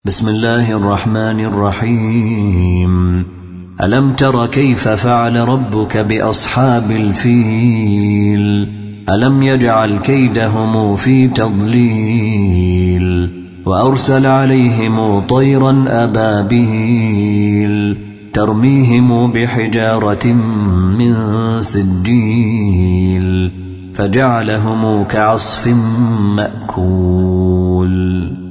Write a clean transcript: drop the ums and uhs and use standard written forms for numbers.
بسم الله الرحمن الرحيم. ألم تر كيف فعل ربك بأصحاب الفيل؟ ألم يجعل كيدهم في تضليل وأرسل عليهم طيرا أبابيل ترميهم بحجارة من سجيل فجعلهم كعصف مأكول.